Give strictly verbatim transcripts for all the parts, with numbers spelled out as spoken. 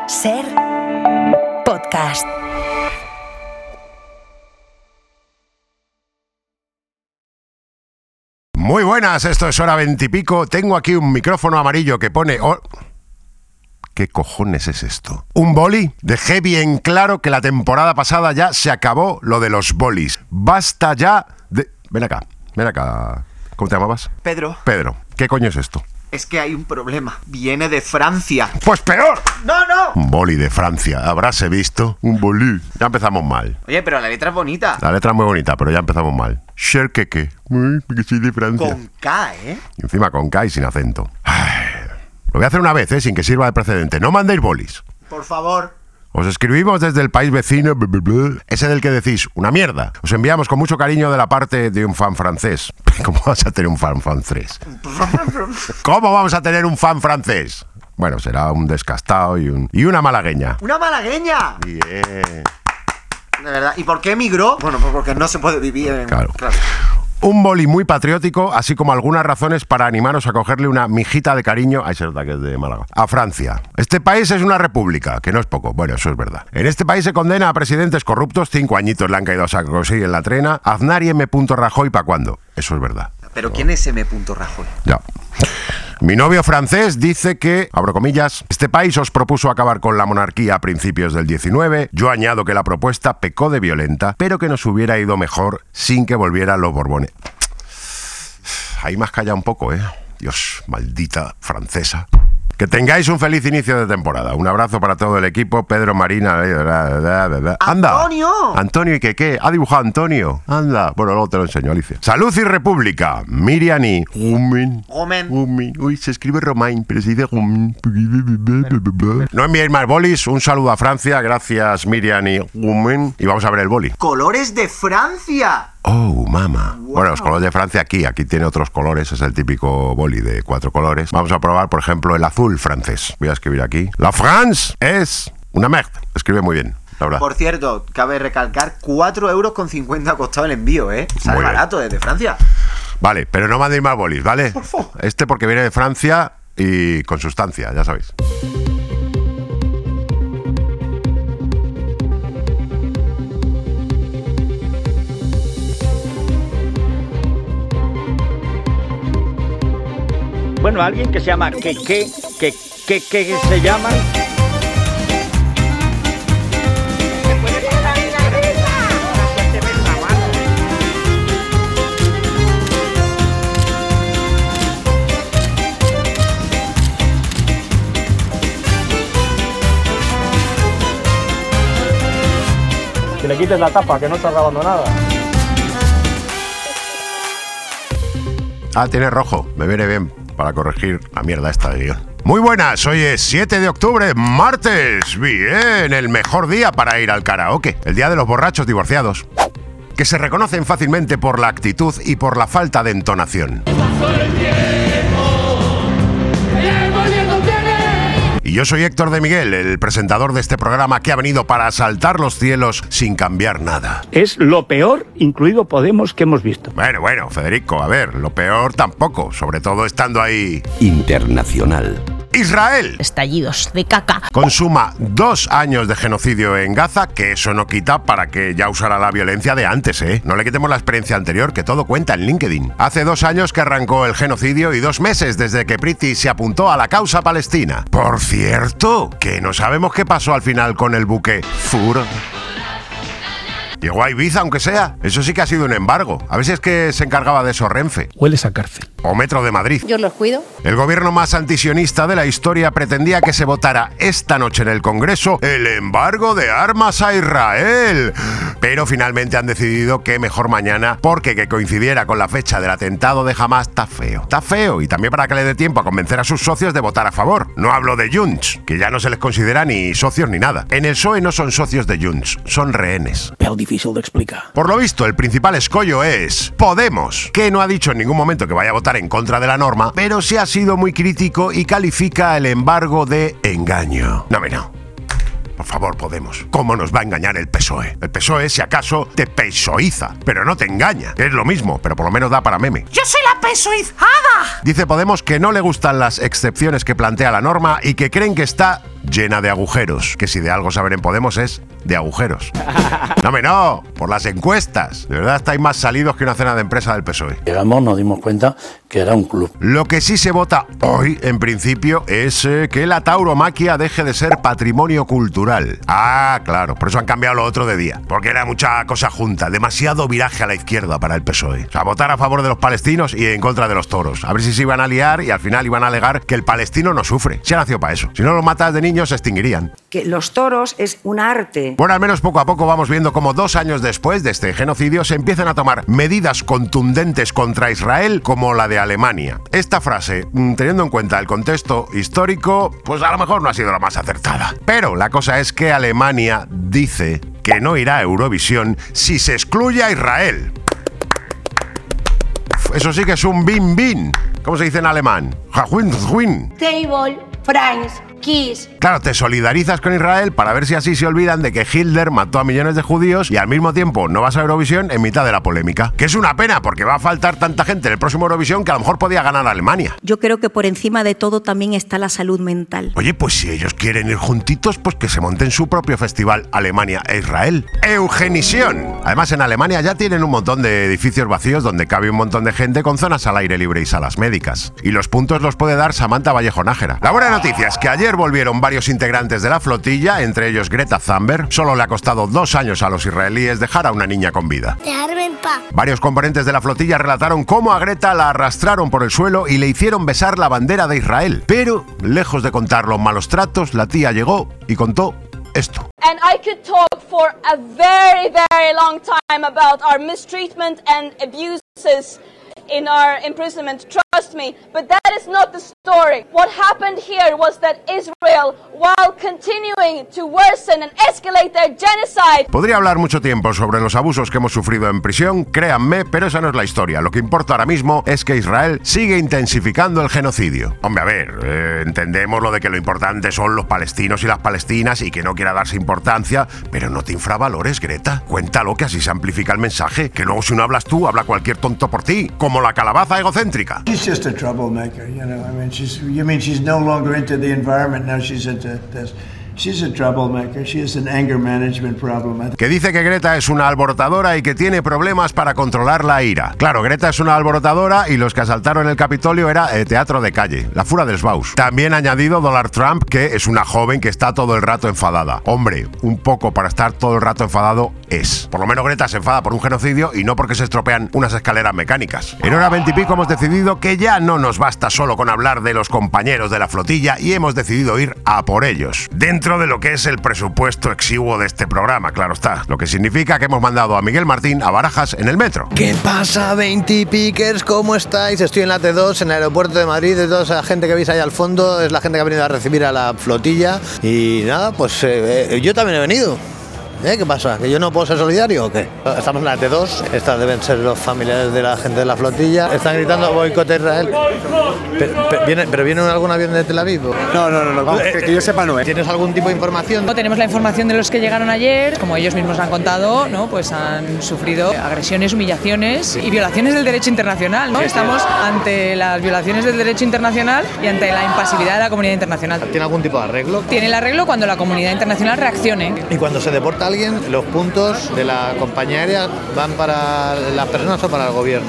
Ser podcast. Muy buenas, esto es Hora Veintipico. Tengo aquí un micrófono amarillo que pone... Oh, ¿qué cojones es esto? ¿Un boli? Dejé bien claro que la temporada pasada ya se acabó lo de los bolis. Basta ya de... Ven acá, ven acá. ¿Cómo te llamabas? Pedro. Pedro. ¿Qué coño es esto? Es que hay un problema. Viene de Francia. ¡Pues peor! ¡No, no! Un boli de Francia. ¿Habráse visto? Un boli. Ya empezamos mal. Oye, pero la letra es bonita. La letra es muy bonita, pero ya empezamos mal. Sherkeke. Uy, porque soy de Francia. Con K, ¿eh? Y encima con K y sin acento. Ay, lo voy a hacer una vez, ¿eh? Sin que sirva de precedente. No mandéis bolis. Por favor. Os escribimos desde el país vecino, bla, bla, bla, ese del que decís, una mierda. Os enviamos con mucho cariño de la parte de un fan francés. ¿Cómo vas a tener un fan francés? ¿Cómo vamos a tener un fan francés? Bueno, será un descastado y, un, y una malagueña. ¡Una malagueña! Bien. De verdad. ¿Y por qué emigró? Bueno, pues porque no se puede vivir en... Claro. claro. Un boli muy patriótico, así como algunas razones para animaros a cogerle una mijita de cariño, ay, se nota que es de Málaga, a Francia. Este país es una república, que no es poco, bueno, eso es verdad. En este país se condena a presidentes corruptos, cinco añitos le han caído a Sarkozy en la trena, Aznar y M. Rajoy, ¿pa' cuándo? Eso es verdad. ¿Pero quién es M. Rajoy? Ya. Mi novio francés dice que, abro comillas, este país os propuso acabar con la monarquía a principios del diecinueve. Yo añado que la propuesta pecó de violenta, pero que nos hubiera ido mejor sin que volvieran los Borbones. Ahí me has callado un poco, ¿eh? Dios, maldita francesa. Que tengáis un feliz inicio de temporada. Un abrazo para todo el equipo. Pedro, Marina... ¡Anda! ¡Antonio! Antonio, ¿y qué qué? ¿Ha dibujado Antonio? Anda. Bueno, luego te lo enseño, Alicia. Salud y República. Miriam y... Gumen. Gumen. Gumen. Uy, se escribe Romain, pero se dice Gumen. No enviéis más bolis. Un saludo a Francia. Gracias, Miriam y Gumen. Y vamos a ver el boli. ¡Colores de Francia! Oh, mama. Wow. Bueno, los colores de Francia aquí. Aquí tiene otros colores. Es el típico boli de cuatro colores. Vamos a probar, por ejemplo, el azul francés. Voy a escribir aquí. La France es una merde. Escribe muy bien, la verdad. Por cierto, cabe recalcar, cuatro euros con cincuenta ha costado el envío, ¿eh? Sale Muy barato desde Francia. Vale, pero no mandéis más bolis, ¿vale? Por favor. Este porque viene de Francia y con sustancia, ya sabéis. Bueno, alguien que se llama que que que que que se llama Que le quites la tapa, que no está grabando nada. Ah, tiene rojo, me viene bien para corregir la mierda esta de guión. Muy buenas, hoy es siete de octubre, martes. Bien, el mejor día para ir al karaoke. El día de los borrachos divorciados, que se reconocen fácilmente por la actitud y por la falta de entonación. Y yo soy Héctor de Miguel, el presentador de este programa que ha venido para asaltar los cielos sin cambiar nada. es lo peor, incluido Podemos, que hemos visto. Bueno, bueno, Federico, a ver, lo peor tampoco, sobre todo estando ahí... Internacional. Israel Estallidos de caca. consuma dos años de genocidio en Gaza, que eso no quita para que ya usara la violencia de antes, ¿eh? No le quitemos la experiencia anterior, que todo cuenta en LinkedIn. Hace dos años que arrancó el genocidio y dos meses desde que Priti se apuntó a la causa palestina. Por cierto, que no sabemos qué pasó al final con el buque Fur. Llegó a Ibiza, aunque sea. Eso sí que ha sido un embargo. A ver si es que se encargaba de eso Renfe. Hueles a cárcel. O Metro de Madrid. Yo los cuido. El gobierno más antisionista de la historia pretendía que se votara esta noche en el Congreso el embargo de armas a Israel. Pero finalmente han decidido que mejor mañana, porque que coincidiera con la fecha del atentado de Hamas está feo. Está feo, y también para que le dé tiempo a convencer a sus socios de votar a favor. No hablo de Junts, que ya no se les considera ni socios ni nada. En el P S O E no son socios de Junts, son rehenes. Pero difícil de explicar. Por lo visto, el principal escollo es Podemos, que no ha dicho en ningún momento que vaya a votar en contra de la norma, pero sí ha sido muy crítico y califica el embargo de engaño. No, me no. Por favor, Podemos. ¿Cómo nos va a engañar el P S O E? El P S O E, si acaso, te pesoiza, pero no te engaña. Es lo mismo, pero por lo menos da para meme. ¡Yo soy la pesoizada! Dice Podemos que no le gustan las excepciones que plantea la norma y que creen que está llena de agujeros, que si de algo saber en Podemos es de agujeros. No, me no, por las encuestas. De verdad estáis más salidos que una cena de empresa del P S O E. Llegamos, nos dimos cuenta que era un club. Lo que sí se vota hoy, en principio, es eh, que la tauromaquia deje de ser patrimonio cultural. Ah, claro, por eso han cambiado lo otro de día. Porque era mucha cosa junta, demasiado viraje a la izquierda para el P S O E. O sea, votar a favor de los palestinos y en contra de los toros. A ver si se iban a liar y al final iban a alegar que el palestino no sufre. Se ha nacido para eso. Si no los matas de niños, se extinguirían. Que los toros es un arte. Bueno, al menos poco a poco vamos viendo cómo dos años después de este genocidio se empiezan a tomar medidas contundentes contra Israel como la de Alemania. Esta frase, teniendo en cuenta el contexto histórico, pues a lo mejor no ha sido la más acertada. Pero la cosa es que Alemania dice que no irá a Eurovisión si se excluye a Israel. Eso sí que es un bin-bin. ¿Cómo se dice en alemán? Table, fries, kiss. Claro, te solidarizas con Israel para ver si así se olvidan de que Hitler mató a millones de judíos y al mismo tiempo no vas a Eurovisión en mitad de la polémica. Que es una pena porque va a faltar tanta gente en el próximo Eurovisión que a lo mejor podía ganar Alemania. Yo creo que por encima de todo también está la salud mental. Oye, pues si ellos quieren ir juntitos, pues que se monten su propio festival Alemania e Israel. Eugenisión. Además, en Alemania ya tienen un montón de edificios vacíos donde cabe un montón de gente con zonas al aire libre y salas médicas. Y los puntos los puede dar Samantha Vallejo Nájera. La buena noticia es que ayer volvieron varios integrantes de la flotilla, entre ellos Greta Thunberg. Solo le ha costado dos años a los israelíes dejar a una niña con vida. Dejarme en paz. Varios componentes de la flotilla relataron cómo a Greta la arrastraron por el suelo y le hicieron besar la bandera de Israel. Pero, lejos de contar los malos tratos, la tía llegó y contó esto. And I could talk for a very, very long time about our mistreatment and abuses in our imprisonment, trust me, but that is not the story. What happened here was that Israel, while continuing to worsen and escalate their genocide... Podría hablar mucho tiempo sobre los abusos que hemos sufrido en prisión, créanme, pero esa no es la historia. Lo que importa ahora mismo es que Israel sigue intensificando el genocidio. Hombre, a ver, eh, entendemos lo de que lo importante son los palestinos y las palestinas y que no quiera darse importancia, pero no te infravalores, Greta. Cuéntalo, que así se amplifica el mensaje, que luego si no hablas tú, habla cualquier tonto por ti, como la calabaza egocéntrica. She's just a troublemaker, you know. I mean, she's. You mean she's no longer into the environment now? She's into this. She's a troublemaker. She has an anger management problem. Que dice que Greta es una alborotadora y que tiene problemas para controlar la ira. Claro, Greta es una alborotadora y los que asaltaron el Capitolio era eh, teatro de calle, la fura del Sbaus. También ha añadido Donald Trump, que es una joven que está todo el rato enfadada. Hombre, un poco para estar todo el rato enfadado es. Por lo menos Greta se enfada por un genocidio y no porque se estropean unas escaleras mecánicas. En hora veintipico hemos decidido que ya no nos basta solo con hablar de los compañeros de la flotilla y hemos decidido ir a por ellos. Dentro de lo que es el presupuesto exiguo de este programa, claro está. Lo que significa que hemos mandado a Miguel Martín a Barajas en el metro. ¿Qué pasa, veintipickers? ¿Cómo estáis? Estoy en la T dos, en el aeropuerto de Madrid. De toda esa gente que veis ahí al fondo es la gente que ha venido a recibir a la flotilla. Y nada, pues eh, yo también he venido. ¿Eh? ¿Qué pasa? ¿Que yo no puedo ser solidario o qué? Estamos en la T dos, estas deben ser los familiares de la gente de la flotilla. Están gritando boicot a Israel. Pero, pero, ¿viene, ¿Pero viene algún avión de Tel Aviv? No, no, no, no vamos, que, que yo sepa no. ¿eh? ¿Tienes algún tipo de información? No, tenemos la información de los que llegaron ayer. Como ellos mismos han contado, ¿no? Pues han sufrido agresiones, humillaciones y violaciones del derecho internacional, ¿no? Estamos ante las violaciones del derecho internacional y ante la impasividad de la comunidad internacional. ¿Tiene algún tipo de arreglo? Tiene el arreglo cuando la comunidad internacional reaccione. ¿Y cuando se deporta a alguien, los puntos de la compañía aérea van para las personas o para el gobierno?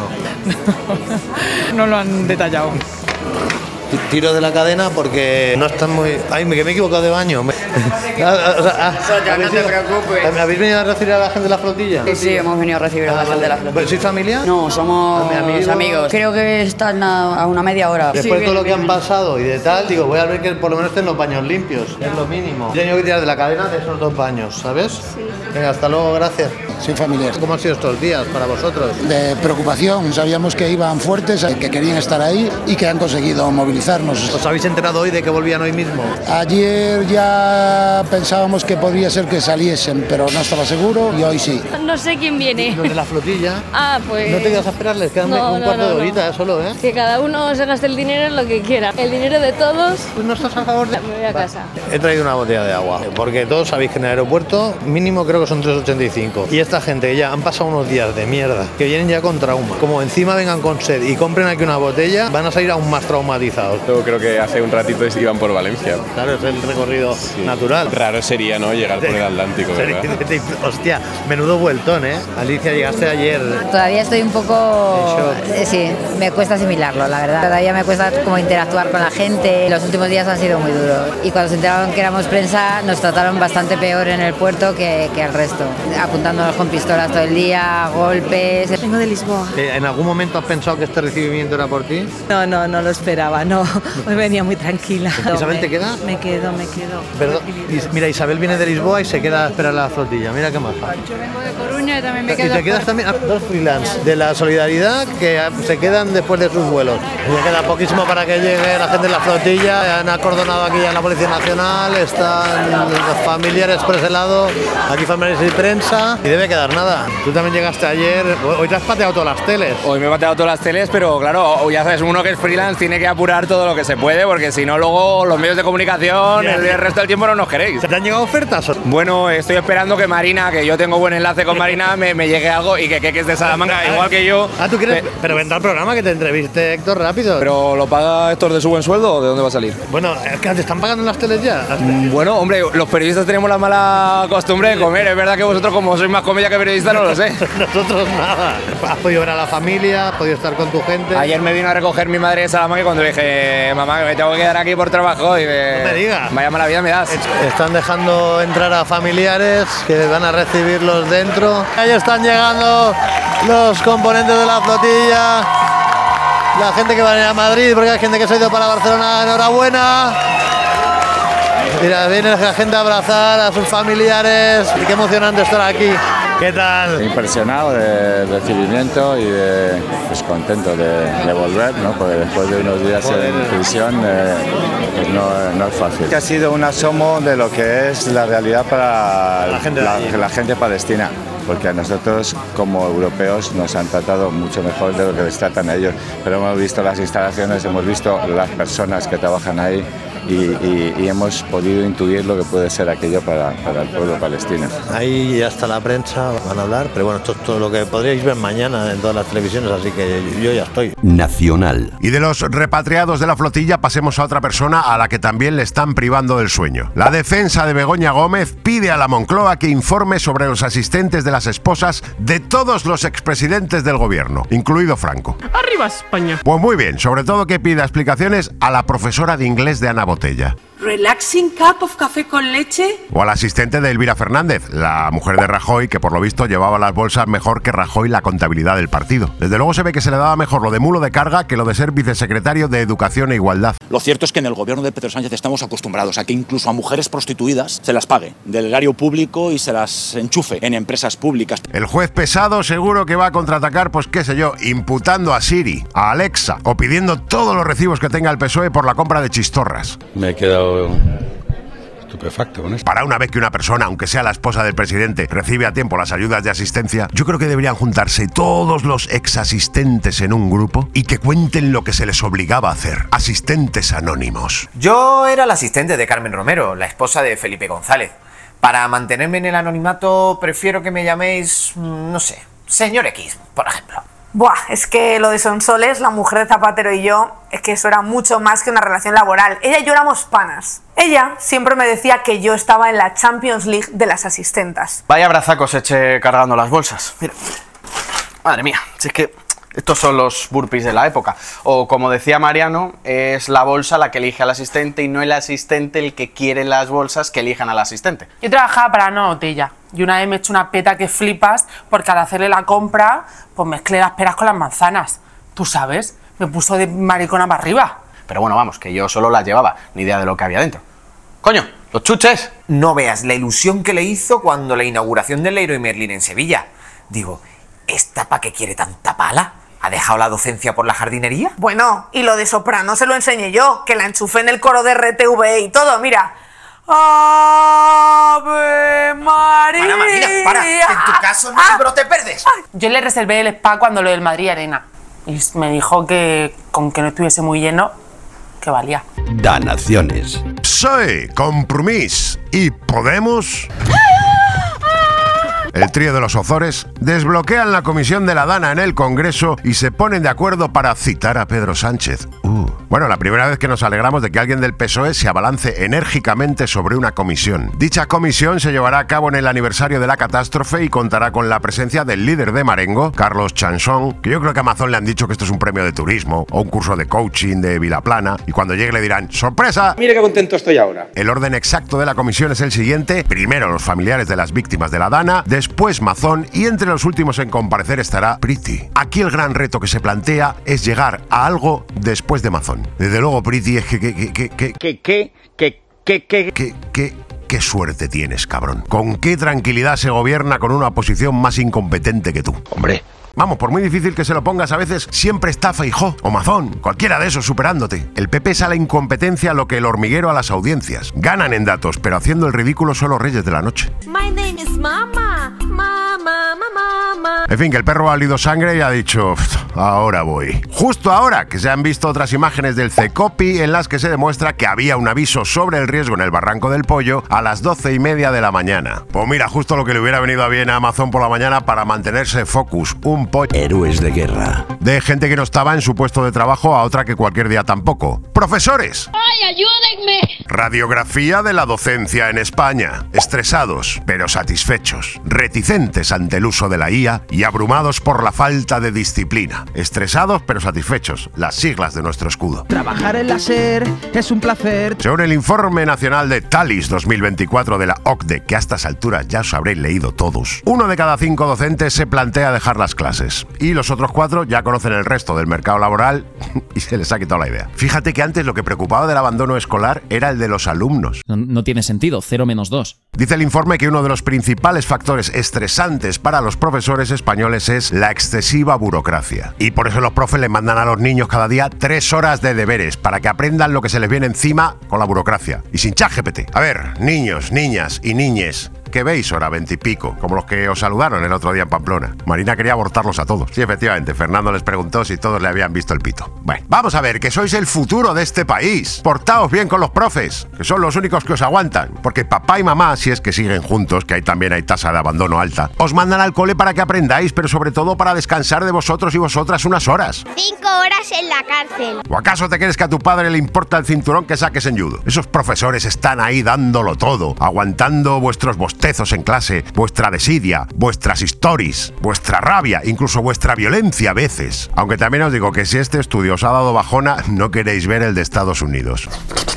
No lo han detallado. Tiro de la cadena porque no están muy... Ay, que me he equivocado de baño. Me... ah, o sea, ah, ya, no te preocupes. ¿Habéis venido a recibir a la gente de la flotilla? Sí, sí, hemos venido a recibir a la gente de la flotilla. ¿Sois familia? No, somos amigos. amigos. Creo que están a, a una media hora. Después sí, de todo lo que bien, han pasado y de tal, digo, voy a ver que por lo menos estén los baños limpios. Es lo mínimo. Yo tengo que tirar de la cadena de esos dos baños, ¿sabes? Sí. Venga, hasta luego, gracias. Soy familiar. ¿Cómo han sido estos días para vosotros? De preocupación. Sabíamos que iban fuertes, que querían estar ahí y que han conseguido movilizarnos. ¿Os habéis enterado hoy de que volvían hoy mismo? Ayer ya pensábamos que podría ser que saliesen, pero no estaba seguro y hoy sí. No sé quién viene. Los de la flotilla. Ah, pues... No te quedas a esperarles, quedan no, un no, cuarto no, de no. horita solo, ¿eh? Que cada uno se gaste el dinero en lo que quiera. El dinero de todos... Pues no estás a favor de... Me voy a casa. He traído una botella de agua, porque todos sabéis que en el aeropuerto mínimo creo que son tres ochenta y cinco. Y esta gente que ya han pasado unos días de mierda, que vienen ya con trauma, como encima vengan con sed y compren aquí una botella, van a salir aún más traumatizados. Yo creo que hace un ratito iban por Valencia. Claro, es el recorrido sí. natural. Raro sería, ¿no?, llegar por el Atlántico, ¿verdad? Hostia, menudo vueltón, ¿eh? Alicia, llegaste ayer. Todavía estoy un poco... Sí, me cuesta asimilarlo, la verdad. Todavía me cuesta como interactuar con la gente. Los últimos días han sido muy duros. Y cuando se enteraron que éramos prensa, nos trataron bastante peor en el puerto que, que al resto. Apuntándonos con pistolas todo el día, golpes... Vengo de Lisboa. ¿En algún momento has pensado que este recibimiento era por ti? No, no, no lo esperaba, no. Hoy venía muy tranquila. ¿Isabel te queda? Me quedo, me quedo. Perdón, mira, Isabel viene de Lisboa y se queda a esperar la flotilla. Mira qué maja. Yo vengo de Coruña y también me quedo. Y te quedas también, dos freelance de la solidaridad que se quedan después de sus vuelos. Ya queda poquísimo para que llegue la gente de la flotilla. Han acordonado aquí ya la Policía Nacional, están los familiares por ese lado, aquí familiares y prensa, y debe quedar nada. Tú también llegaste ayer, hoy te has pateado todas las teles. Hoy me he pateado todas las teles, pero claro, ya sabes, uno que es freelance tiene que apurar todo lo que se puede, porque si no luego los medios de comunicación ya, el, el resto del tiempo no nos queréis. ¿Te han llegado ofertas? Bueno, estoy esperando que Marina, que yo tengo buen enlace con Marina, me, me llegue algo y que que es de Salamanca, igual que yo. Ah, ¿tú quieres? Pe pero vendrá al programa que te entreviste, Héctor, rápido. ¿Pero lo paga Héctor de su buen sueldo o de dónde va a salir? Bueno, es que te están pagando en las teles ya. Mm, bueno, hombre, los periodistas tenemos la mala costumbre de comer. Es verdad que vosotros, como sois más comedia que periodistas, no lo sé. Nosotros nada. Has podido ver a la familia, has podido estar con tu gente. Ayer me vino a recoger mi madre de Salamanca y cuando le dije, mamá, que me tengo que quedar aquí por trabajo, y me, no me digas. Vaya mala vida me das. Están dejando entrar a familiares que van a recibirlos dentro. Ahí están llegando los componentes de la flotilla. La gente que va a ir a Madrid, porque hay gente que se ha ido para Barcelona. Enhorabuena. Mira, viene la gente a abrazar a sus familiares. Y qué emocionante estar aquí. ¿Qué tal? Impresionado del recibimiento y de, pues contento de, de volver, ¿no? Porque después de unos días Joder. en prisión eh, pues no, no es fácil. Ha sido un asomo de lo que es la realidad para la gente, la, la gente palestina. Porque a nosotros como europeos nos han tratado mucho mejor de lo que les tratan a ellos. Pero hemos visto las instalaciones, hemos visto las personas que trabajan ahí y, y, y hemos podido intuir lo que puede ser aquello para, para el pueblo palestino. Ahí ya está la prensa, van a hablar, pero bueno, esto es todo lo que podríais ver mañana en todas las televisiones, así que yo ya estoy. Nacional. Y de los repatriados de la flotilla pasemos a otra persona a la que también le están privando del sueño. La defensa de Begoña Gómez pide a la Moncloa que informe sobre los asistentes de las esposas de todos los expresidentes del gobierno, incluido Franco. ¡Arriba España! Pues muy bien, sobre todo que pida explicaciones a la profesora de inglés de Ana Botella. Relaxing cup of café con leche. O al asistente de Elvira Fernández, la mujer de Rajoy, que por lo visto llevaba las bolsas mejor que Rajoy la contabilidad del partido. Desde luego se ve que se le daba mejor lo de mulo de carga que lo de ser vicesecretario de Educación e Igualdad. Lo cierto es que en el gobierno de Pedro Sánchez estamos acostumbrados a que incluso a mujeres prostituidas se las pague del erario público y se las enchufe en empresas públicas. El juez pesado seguro que va a contraatacar, pues qué sé yo, imputando a Siri, a Alexa o pidiendo todos los recibos que tenga el P S O E por la compra de chistorras. Me he quedado estupefacto con esto. Para una vez que una persona, aunque sea la esposa del presidente, recibe a tiempo las ayudas de asistencia, yo creo que deberían juntarse todos los exasistentes en un grupo y que cuenten lo que se les obligaba a hacer. Asistentes anónimos. Yo era el asistente de Carmen Romero, la esposa de Felipe González. Para mantenerme en el anonimato, prefiero que me llaméis, no sé, señor X, por ejemplo. Buah, es que lo de Sonsoles, la mujer de Zapatero y yo, es que eso era mucho más que una relación laboral. Ella y yo éramos panas. Ella siempre me decía que yo estaba en la Champions League de las asistentas. Vaya abrazacos eché cargando las bolsas. Mira, madre mía, si es que estos son los burpees de la época. O como decía Mariano, es la bolsa la que elige al asistente y no el asistente el que quiere las bolsas que elijan al asistente. Yo trabajaba para una botella y una vez me he hecho una peta que flipas porque al hacerle la compra, pues mezclé las peras con las manzanas. Tú sabes, me puso de maricona para arriba. Pero bueno, vamos, que yo solo las llevaba, ni idea de lo que había dentro. ¡Coño, los chuches! No veas la ilusión que le hizo cuando la inauguración del Leroy Merlin en Sevilla. Digo, ¿esta pa' qué quiere tanta pala? ¿Ha dejado la docencia por la jardinería? Bueno, y lo de soprano se lo enseñé yo, que la enchufé en el coro de R T V y todo, mira. ¡Ave María! Para, Marina, para. En tu caso no hay brote verdes. Yo le reservé el spa cuando lo del Madrid Arena. Y me dijo que con que no estuviese muy lleno, que valía. Danaciones. P S O E, Compromís y Podemos... El trío de los Ozores desbloquean la comisión de la Dana en el Congreso y se ponen de acuerdo para citar a Pedro Sánchez. Uh. Bueno, la primera vez que nos alegramos de que alguien del P S O E se abalance enérgicamente sobre una comisión. Dicha comisión se llevará a cabo en el aniversario de la catástrofe y contará con la presencia del líder de Marengo, Carlos Chanson, que yo creo que a Amazon le han dicho que esto es un premio de turismo o un curso de coaching de Vilaplana, y cuando llegue le dirán ¡sorpresa! Mire qué contento estoy ahora. El orden exacto de la comisión es el siguiente: primero los familiares de las víctimas de la Dana, después Mazón y entre los últimos en comparecer estará Priti. Aquí el gran reto que se plantea es llegar a algo después de Mazón. Desde luego, Priti, es que... que, que, que, que, ¿Qué, qué, qué, qué, qué? que, que Qué suerte tienes, cabrón. Con qué tranquilidad se gobierna con una oposición más incompetente que tú. Hombre. Vamos, por muy difícil que se lo pongas a veces, siempre está Feijóo o Mazón, cualquiera de esos superándote. El P P es a la incompetencia lo que el hormiguero a las audiencias. Ganan en datos, pero haciendo el ridículo son los reyes de la noche. My name is Mama, Mama, Mama. En fin, que el perro ha olido sangre y ha dicho, ahora voy. Justo ahora que se han visto otras imágenes del CECOPI en las que se demuestra que había un aviso sobre el riesgo en el Barranco del Pollo a las doce y media de la mañana. Pues mira, justo lo que le hubiera venido a bien a Amazon por la mañana para mantenerse focus, un pollo. Héroes de guerra. De gente que no estaba en su puesto de trabajo a otra que cualquier día tampoco. ¡Profesores! ¡Ay, ayúdenme! Radiografía de la docencia en España. Estresados, pero satisfechos. Reticentes ante el uso de la I A y abrumados por la falta de disciplina. Estresados, pero satisfechos. Las siglas de nuestro escudo. Trabajar en la SER es un placer. Según el Informe Nacional de TALIS dos mil veinticuatro de la O C D E, que a estas alturas ya os habréis leído todos, uno de cada cinco docentes se plantea dejar las clases. Y los otros cuatro ya conocen el resto del mercado laboral y se les ha quitado la idea. Fíjate que antes lo que preocupaba del abandono escolar era el de los alumnos. No, no tiene sentido, cero menos dos. Dice el informe que uno de los principales factores estresantes para los profesores españoles es la excesiva burocracia. Y por eso los profes les mandan a los niños cada día tres horas de deberes para que aprendan lo que se les viene encima con la burocracia. Y sin ChatGPT. A ver, niños, niñas y niñes, ¿qué veis hora veintipico? Como los que os saludaron el otro día en Pamplona. Marina quería abortarlos a todos. Sí, efectivamente, Fernando les preguntó si todos le habían visto el pito. Bueno, vamos a ver, que sois el futuro de este país. Portaos bien con los profes, que son los únicos que os aguantan. Porque papá y mamá, si es que siguen juntos, que ahí también hay tasa de abandono alta, os mandan al cole para que aprendáis, pero sobre todo para descansar de vosotros y vosotras unas horas. Cinco horas en la cárcel. ¿O acaso te crees que a tu padre le importa el cinturón que saques en judo? Esos profesores están ahí dándolo todo, aguantando vuestros bostezos en clase, vuestra desidia, vuestras stories, vuestra rabia, incluso vuestra violencia a veces. Aunque también os digo que si este estudio os ha dado bajona, no queréis ver el de Estados Unidos.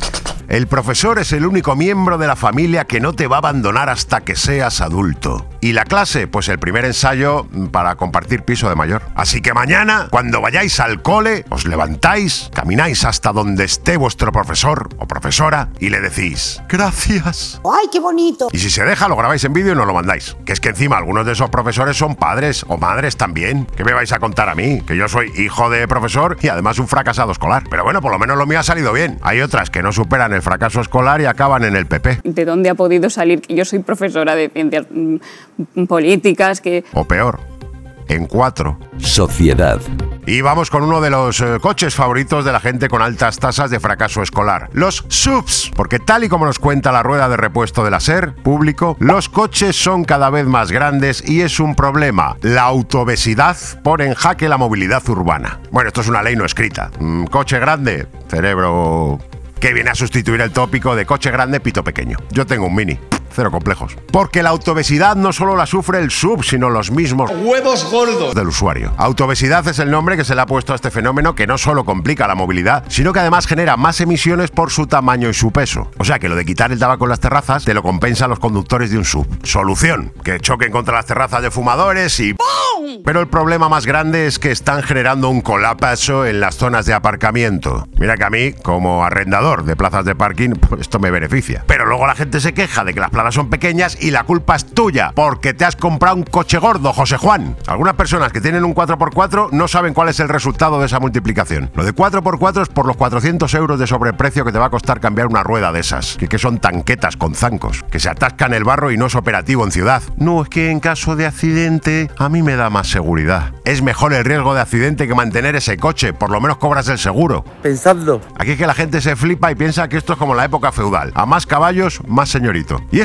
El profesor es el único miembro de la familia que no te va a abandonar hasta que seas adulto. Y la clase, pues el primer ensayo para compartir piso de mayor. Así que mañana, cuando vayáis al cole, os levantáis, camináis hasta donde esté vuestro profesor o profesora y le decís ¡gracias! ¡Ay, qué bonito! Y si se deja, lo grabáis en vídeo y nos lo mandáis. Que es que encima algunos de esos profesores son padres o madres también. ¿Qué me vais a contar a mí? Que yo soy hijo de profesor y además un fracasado escolar. Pero bueno, por lo menos lo mío ha salido bien. Hay otras que no superan el fracaso escolar y acaban en el P P. ¿De dónde ha podido salir que yo soy profesora de ciencias mm, políticas? Que... O peor, en cuatro. Sociedad. Y vamos con uno de los eh, coches favoritos de la gente con altas tasas de fracaso escolar. Los S U Vs. Porque tal y como nos cuenta la rueda de repuesto de la SER, público, los coches son cada vez más grandes y es un problema. La autoobesidad pone en jaque la movilidad urbana. Bueno, esto es una ley no escrita. Mm, coche grande, cerebro... que viene a sustituir el tópico de coche grande, pito pequeño. Yo tengo un Mini. Cero complejos. Porque la autoobesidad no solo la sufre el S U V, sino los mismos huevos gordos del usuario. Autoobesidad es el nombre que se le ha puesto a este fenómeno que no solo complica la movilidad, sino que además genera más emisiones por su tamaño y su peso. O sea que lo de quitar el tabaco en las terrazas te lo compensan los conductores de un S U V. Solución, que choquen contra las terrazas de fumadores y ¡pum! Pero el problema más grande es que están generando un colapso en las zonas de aparcamiento. Mira que a mí, como arrendador de plazas de parking, pues esto me beneficia. Pero luego la gente se queja de que las plazas son pequeñas y la culpa es tuya, porque te has comprado un coche gordo, José Juan. Algunas personas que tienen un cuatro por cuatro no saben cuál es el resultado de esa multiplicación. Lo de cuatro por cuatro es por los cuatrocientos euros de sobreprecio que te va a costar cambiar una rueda de esas, que, que son tanquetas con zancos, que se atascan el barro y no es operativo en ciudad. No, es que en caso de accidente a mí me da más seguridad. Es mejor el riesgo de accidente que mantener ese coche, por lo menos cobras el seguro. Pensadlo. Aquí es que la gente se flipa y piensa que esto es como la época feudal. A más caballos, más señorito. Y este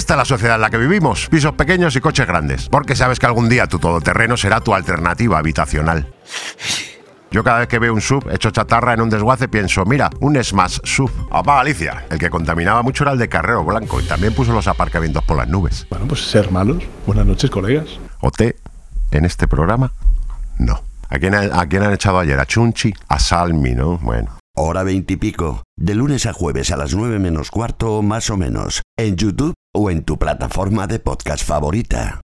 Esta es la sociedad en la que vivimos, pisos pequeños y coches grandes, porque sabes que algún día tu todoterreno será tu alternativa habitacional. Yo cada vez que veo un sub hecho chatarra en un desguace pienso, mira, un Smash sub. Opa, Alicia, el que contaminaba mucho era el de Carrero Blanco y también puso los aparcamientos por las nubes. Bueno, pues ser malos. Buenas noches, colegas. ¿O té en este programa? No. ¿A quién, ha- a quién han echado ayer? ¿A Chunchi? ¿A Salmi, no? Bueno. Hora veintipico. De lunes a jueves a las nueve menos cuarto, más o menos. En YouTube o en tu plataforma de podcast favorita.